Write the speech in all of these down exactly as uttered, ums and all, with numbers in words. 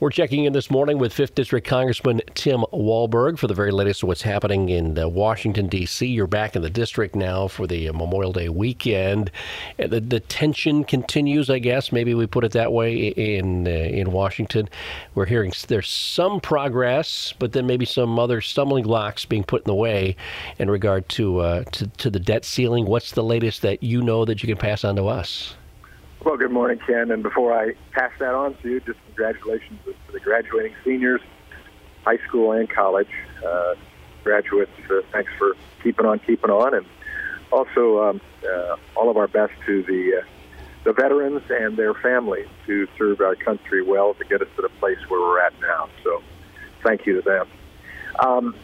We're checking in this morning with fifth District Congressman Tim Walberg for the very latest of what's happening in uh, Washington, D C You're back in the district now for the uh, Memorial Day weekend. Uh, the, the tension continues, I guess. Maybe we put it that way in uh, in Washington. We're hearing there's some progress, but then maybe some other stumbling blocks being put in the way in regard to, uh, to, to the debt ceiling. What's the latest that you know that you can pass on to us? Well, good morning, Ken. And before I pass that on to you, just congratulations to the graduating seniors, high school and college uh, graduates. Uh, thanks for keeping on, keeping on. And also um, uh, all of our best to the uh, the veterans and their families who served our country well to get us to the place where we're at now. So thank you to them. Um,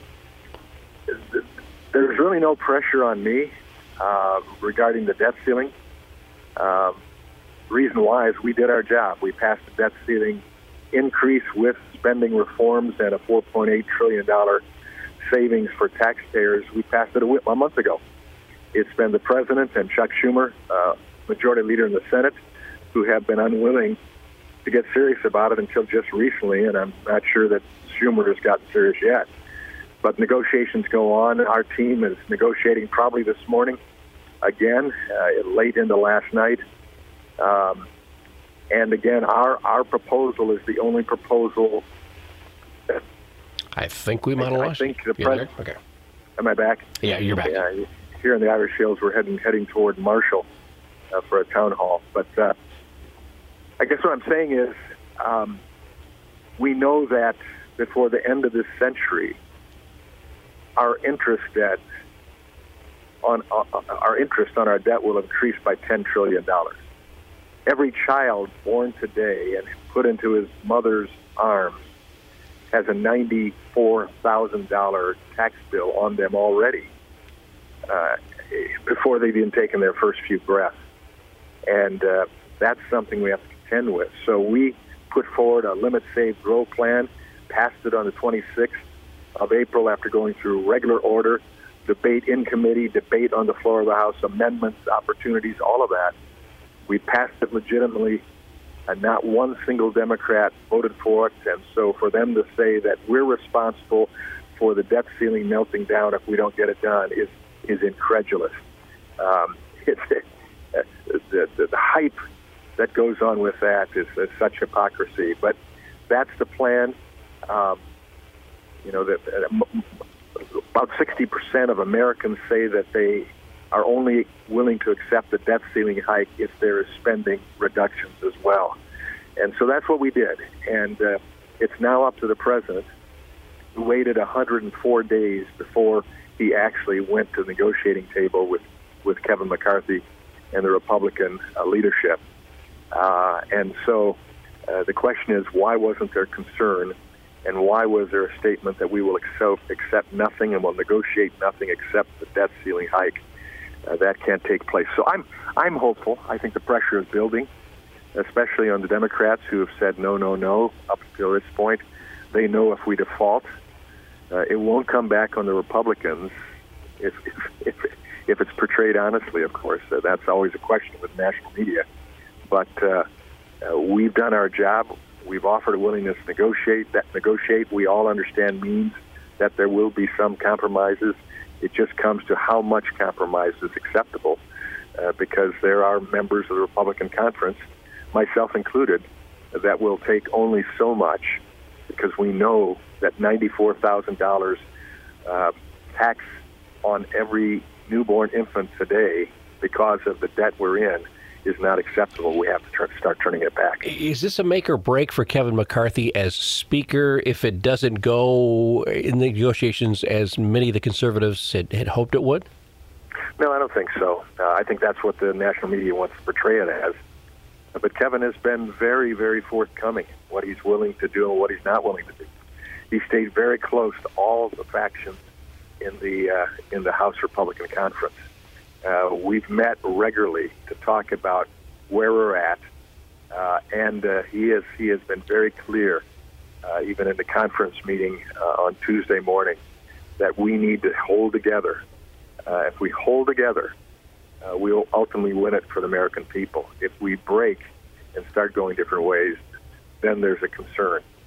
there's really no pressure on me uh, regarding the debt ceiling. Um, reason why is we did our job. We passed the debt ceiling increase with spending reforms and a four point eight trillion dollars savings for taxpayers. We passed it a, a month ago. It's been the president and Chuck Schumer, uh, majority leader in the Senate, who have been unwilling to get serious about it until just recently, and I'm not sure that Schumer has gotten serious yet. But negotiations go on. Our team is negotiating probably this morning again, uh, late into last night. Um, and again, our, our proposal is the only proposal that I think we might have I, lost I think the you. president. Okay. Am I back? Yeah, you're back. Yeah, here in the Irish Hills, we're heading heading toward Marshall uh, for a town hall. But uh, I guess what I'm saying is, um, we know that before the end of this century, our interest debt on uh, our interest on our debt will increase by ten trillion dollars. Every child born today and put into his mother's arms has a ninety-four thousand dollars tax bill on them already uh, before they've even taken their first few breaths. And uh, that's something we have to contend with. So we put forward a Limit, Save, Grow plan, passed it on the twenty-sixth of April after going through regular order, debate in committee, debate on the floor of the House, amendments, opportunities, all of that. We passed it legitimately, and not one single Democrat voted for it. And so for them to say that we're responsible for the debt ceiling melting down if we don't get it done is is incredulous. Um, it's, uh, the, the, the hype that goes on with that is, is such hypocrisy. But that's the plan. Um, you know, that uh, about sixty percent of Americans say that they are only willing to accept the debt ceiling hike if there is spending reductions as well. And so that's what we did. And uh, it's now up to the president, who waited one hundred four days before he actually went to the negotiating table with, with Kevin McCarthy and the Republican uh, leadership. Uh, and so uh, the question is, why wasn't there concern? And why was there a statement that we will accept, accept nothing and will negotiate nothing except the debt ceiling hike? Uh, that can't take place. So I'm I'm hopeful. I think the pressure is building, especially on the Democrats who have said no, no, no up until this point. They know if we default, uh, it won't come back on the Republicans if if, if, if it's portrayed honestly, of course. Uh, that's always a question with national media. But uh, uh, we've done our job. We've offered a willingness to negotiate. That negotiate, we all understand, means that there will be some compromises. It just comes to how much compromise is acceptable, uh, because there are members of the Republican conference, myself included, that will take only so much, because we know that ninety-four thousand dollars uh, tax on every newborn infant today, because of the debt we're in, is not acceptable. We have to tr- start turning it back. Is this a make or break for Kevin McCarthy as Speaker if it doesn't go in the negotiations as many of the conservatives had, had hoped it would? No, I don't think so. Uh, I think that's what the national media wants to portray it as. But Kevin has been very, very forthcoming, what he's willing to do and what he's not willing to do. He stayed very close to all the factions in the uh, in the House Republican Conference. Uh, we've met regularly to talk about where we're at, uh, and uh, he has he has been very clear, uh, even in the conference meeting uh, on Tuesday morning, that we need to hold together. Uh, if we hold together, uh, we'll ultimately win it for the American people. If we break and start going different ways, then there's a concern.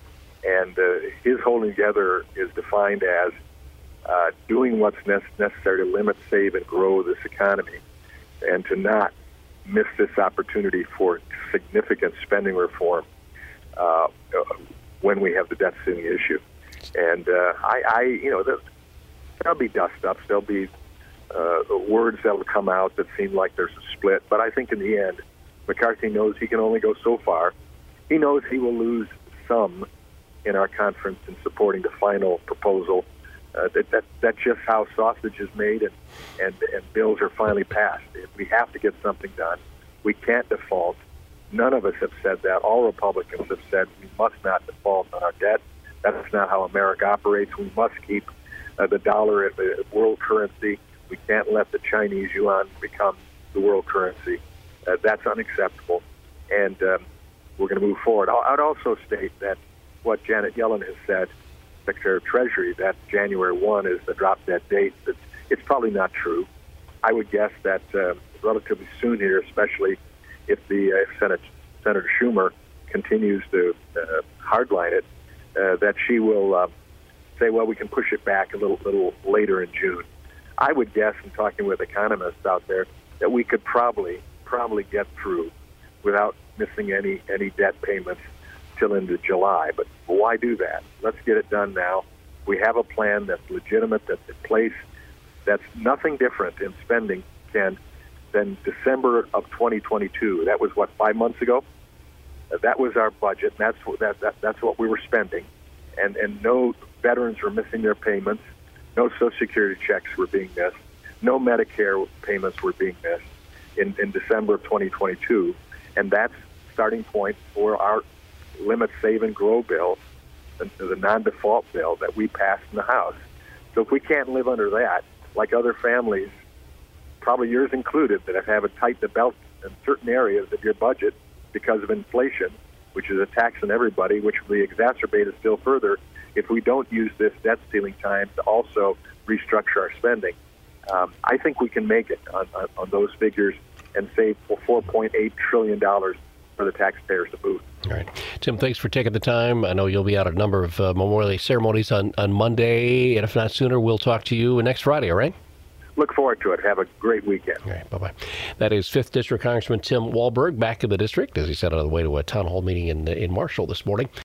And uh, his holding together is defined as uh, doing what's ne- necessary to limit, save, and grow this economy, and to not miss this opportunity for significant spending reform uh, when we have the debt ceiling issue. And uh, I, I, you know, there, there'll be dust-ups. There'll be uh, words that will come out that seem like there's a split. But I think in the end, McCarthy knows he can only go so far. He knows he will lose some in our conference in supporting the final proposal. Uh, that, that that's just how sausage is made, and, and, and bills are finally passed. We have to get something done. We can't default. None of us have said that. All Republicans have said we must not default on our debt. That's not how America operates. We must keep uh, the dollar as the world currency. We can't let the Chinese yuan become the world currency. Uh, that's unacceptable, and um, we're going to move forward. I'd also state that what Janet Yellen has said, Secretary of Treasury, that January first is the drop-dead date. It's, it's probably not true. I would guess that uh, relatively soon here, especially if the uh, Senate, Senator Schumer continues to uh, hardline it, uh, that she will uh, say, well, we can push it back a little, little later in June. I would guess, in talking with economists out there, that we could probably, probably get through without missing any, any debt payments till into July. But why do that? Let's get it done now. We have a plan that's legitimate, that's in place, that's nothing different in spending, Ken, than December of twenty twenty-two. That was, what, five months ago? That was our budget, and that's what, that, that, that's what we were spending. And, and no veterans were missing their payments. No Social Security checks were being missed. No Medicare payments were being missed in, in December of twenty twenty-two. And that's starting point for our limit, save, and grow bill, the, the non-default bill that we passed in the House. So if we can't live under that, like other families, probably yours included, that have had to tighten the belt in certain areas of your budget because of inflation, which is a tax on everybody, which will be exacerbated still further if we don't use this debt ceiling time to also restructure our spending. Um, I think we can make it on, on, on those figures and save four point eight trillion dollars for the taxpayers to boot. All right. Tim, thanks for taking the time. I know you'll be at a number of uh, Memorial Day ceremonies on, on Monday, and if not sooner, we'll talk to you next Friday, all right? Look forward to it. Have a great weekend. All right, bye-bye. That is fifth District Congressman Tim Walberg back in the district, as he said, on the way to a town hall meeting in, in Marshall this morning.